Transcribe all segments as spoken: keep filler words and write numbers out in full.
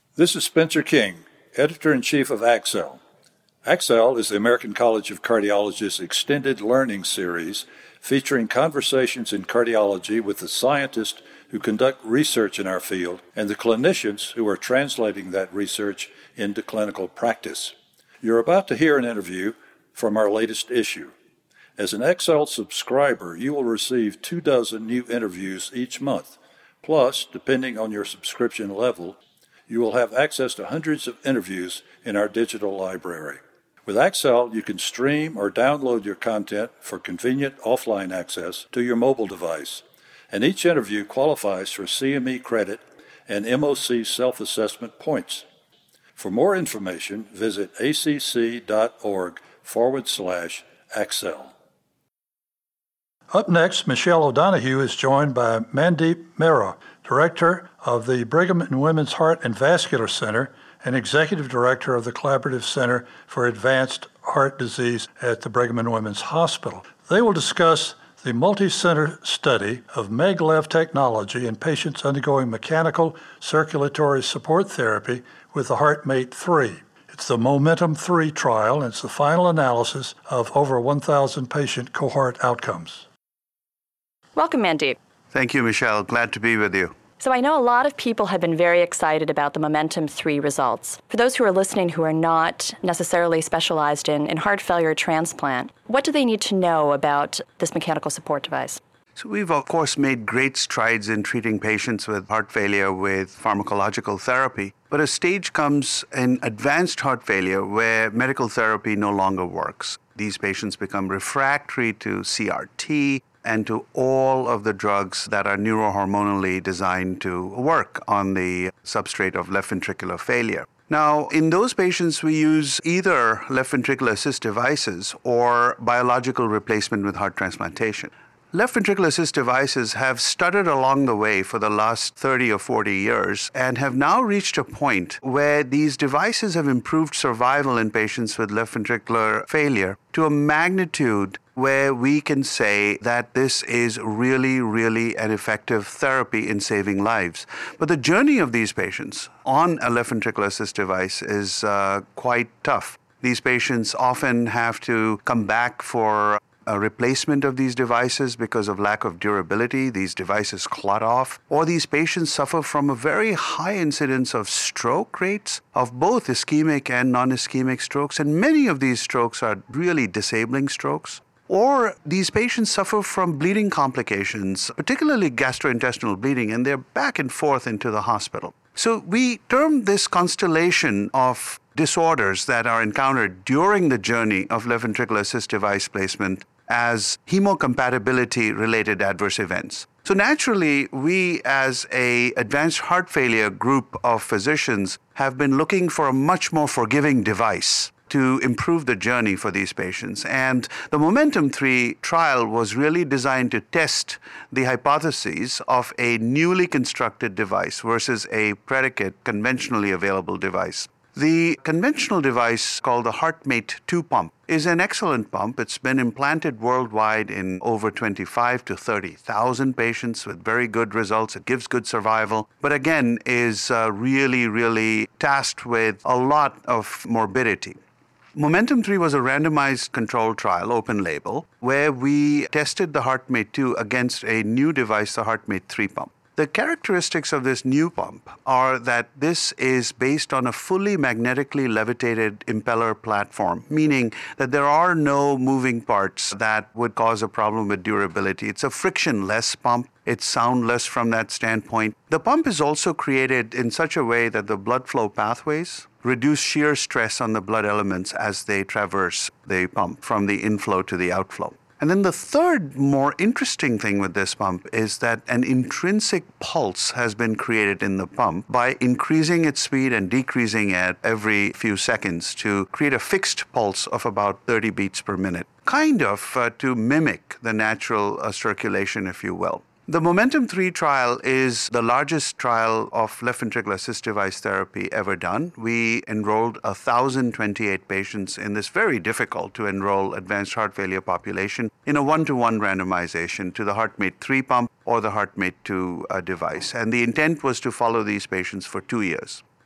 This is Spencer King, Editor-in-Chief of Accel. Accel is the American College of Cardiology's extended learning series featuring conversations in cardiology with the scientists who conduct research in our field and the clinicians who are translating that research into clinical practice. You're about to hear an interview from our latest issue. As an Accel subscriber, you will receive two dozen new interviews each month. Plus, depending on your subscription level, you will have access to hundreds of interviews in our digital library. With Accel, you can stream or download your content for convenient offline access to your mobile device, and each interview qualifies for C M E credit and M O C self-assessment points. For more information, visit acc.org forward slash Accel. Up next, Michelle O'Donoghue is joined by Mandeep Mehra, Director of the Brigham and Women's Heart and Vascular Center and Executive Director of the Collaborative Center for Advanced Heart Disease at the Brigham and Women's Hospital. They will discuss the multi-center study of maglev technology in patients undergoing mechanical circulatory support therapy with the HeartMate three. It's the Momentum three trial, and it's the final analysis of over one thousand patient cohort outcomes. Welcome, Mandeep. Thank you, Michelle. Glad to be with you. So I know a lot of people have been very excited about the Momentum three results. For those who are listening who are not necessarily specialized in, in heart failure transplant, what do they need to know about this mechanical support device? So we've, of course, made great strides in treating patients with heart failure with pharmacological therapy. But a stage comes in advanced heart failure where medical therapy no longer works. These patients become refractory to C R T and to all of the drugs that are neurohormonally designed to work on the substrate of left ventricular failure. Now, in those patients, we use either left ventricular assist devices or biological replacement with heart transplantation. Left ventricular assist devices have stuttered along the way for the last thirty or forty years and have now reached a point where these devices have improved survival in patients with left ventricular failure to a magnitude where we can say that this is really, really an effective therapy in saving lives. But the journey of these patients on a left ventricular assist device is uh, quite tough. These patients often have to come back for a replacement of these devices because of lack of durability. These devices clot off, or these patients suffer from a very high incidence of stroke rates of both ischemic and non-ischemic strokes, and many of these strokes are really disabling strokes. Or these patients suffer from bleeding complications, particularly gastrointestinal bleeding, and they're back and forth into the hospital. So we term this constellation of disorders that are encountered during the journey of left ventricular assist device placement as hemocompatibility-related adverse events. So naturally, we as a advanced heart failure group of physicians have been looking for a much more forgiving device to improve the journey for these patients. And the Momentum three trial was really designed to test the hypotheses of a newly constructed device versus a predicate conventionally available device. The conventional device called the HeartMate two pump is an excellent pump. It's been implanted worldwide in over twenty-five to thirty thousand patients with very good results. It gives good survival, but again is uh, really, really tasked with a lot of morbidity. Momentum three was a randomized controlled trial, open label, where we tested the HeartMate two against a new device, the HeartMate three pump. The characteristics of this new pump are that this is based on a fully magnetically levitated impeller platform, meaning that there are no moving parts that would cause a problem with durability. It's a frictionless pump. It's soundless from that standpoint. The pump is also created in such a way that the blood flow pathways reduce shear stress on the blood elements as they traverse the pump from the inflow to the outflow. And then the third more interesting thing with this pump is that an intrinsic pulse has been created in the pump by increasing its speed and decreasing it every few seconds to create a fixed pulse of about thirty beats per minute, kind of uh, to mimic the natural uh, circulation, if you will. The Momentum three trial is the largest trial of left ventricular assist device therapy ever done. We enrolled one thousand twenty-eight patients in this very difficult to enroll advanced heart failure population in a one-to-one randomization to the HeartMate three pump or the HeartMate two uh, device. And the intent was to follow these patients for two years.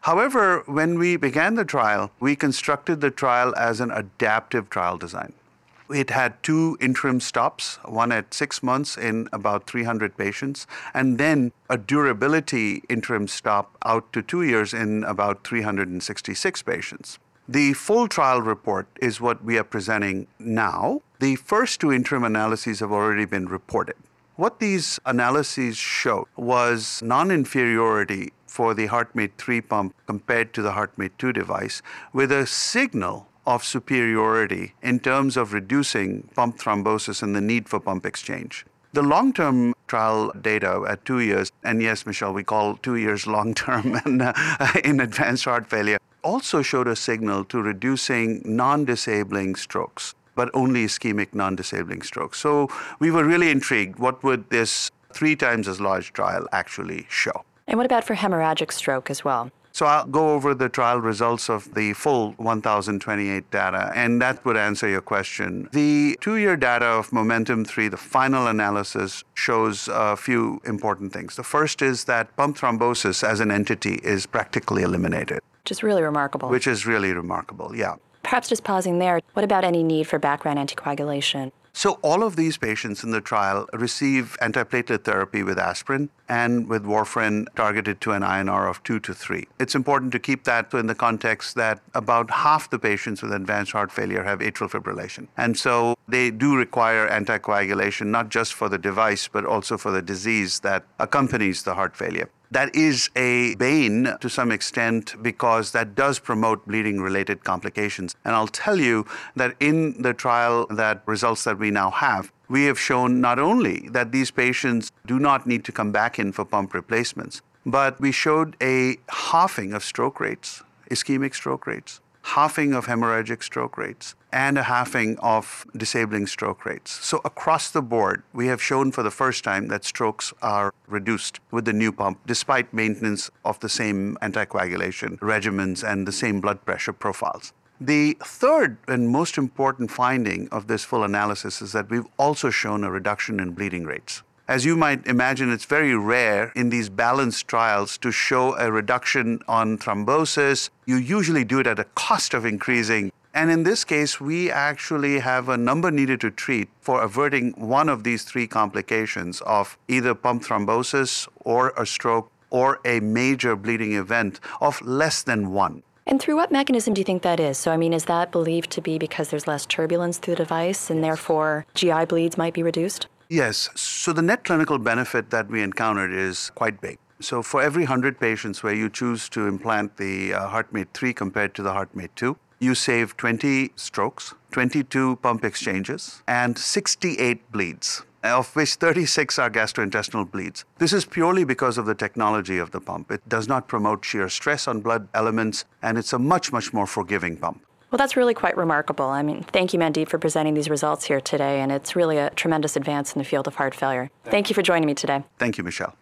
However, when we began the trial, we constructed the trial as an adaptive trial design. It had two interim stops, one at six months in about three hundred patients, and then a durability interim stop out to two years in about three hundred sixty-six patients. The full trial report is what we are presenting now. The first two interim analyses have already been reported. What these analyses showed was non-inferiority for the HeartMate three pump compared to the HeartMate two device, with a signal of superiority in terms of reducing pump thrombosis and the need for pump exchange. The long-term trial data at two years, and yes, Michelle, we call two years long-term and, uh, in advanced heart failure, also showed a signal to reducing non-disabling strokes, but only ischemic non-disabling strokes. So we were really intrigued. What would this three times as large trial actually show? And what about for hemorrhagic stroke as well? So I'll go over the trial results of the full one thousand twenty-eight data, and that would answer your question. The two-year data of Momentum three, the final analysis, shows a few important things. The first is that pump thrombosis as an entity is practically eliminated. Which is really remarkable. Which is really remarkable, yeah. Perhaps just pausing there, what about any need for background anticoagulation? So all of these patients in the trial receive antiplatelet therapy with aspirin and with warfarin targeted to an I N R of two to three. It's important to keep that in the context that about half the patients with advanced heart failure have atrial fibrillation. And so they do require anticoagulation, not just for the device, but also for the disease that accompanies the heart failure. That is a bane to some extent because that does promote bleeding-related complications. And I'll tell you that in the trial, that results that we now have, we have shown not only that these patients do not need to come back in for pump replacements, but we showed a halving of stroke rates, ischemic stroke rates, halving of hemorrhagic stroke rates, and a halving of disabling stroke rates. So across the board, we have shown for the first time that strokes are reduced with the new pump, despite maintenance of the same anticoagulation regimens and the same blood pressure profiles. The third and most important finding of this full analysis is that we've also shown a reduction in bleeding rates. As you might imagine, it's very rare in these balanced trials to show a reduction on thrombosis. You usually do it at a cost of increasing. And in this case, we actually have a number needed to treat for averting one of these three complications of either pump thrombosis or a stroke or a major bleeding event of less than one. And through what mechanism do you think that is? So, I mean, is that believed to be because there's less turbulence through the device and therefore G I bleeds might be reduced? Yes. So the net clinical benefit that we encountered is quite big. So for every one hundred patients where you choose to implant the uh, HeartMate three compared to the HeartMate two, you save twenty strokes, twenty-two pump exchanges, and sixty-eight bleeds, of which thirty-six are gastrointestinal bleeds. This is purely because of the technology of the pump. It does not promote shear stress on blood elements, and it's a much, much more forgiving pump. Well, that's really quite remarkable. I mean, thank you, Mandeep, for presenting these results here today, and it's really a tremendous advance in the field of heart failure. Thank you for joining me today. Thank you, Michelle.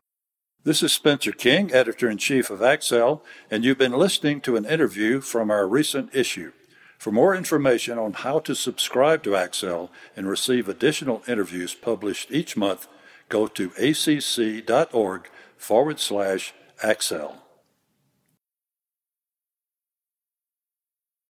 This is Spencer King, Editor-in-Chief of Accell, and you've been listening to an interview from our recent issue. For more information on how to subscribe to Accell and receive additional interviews published each month, go to acc.org forward slash Accell.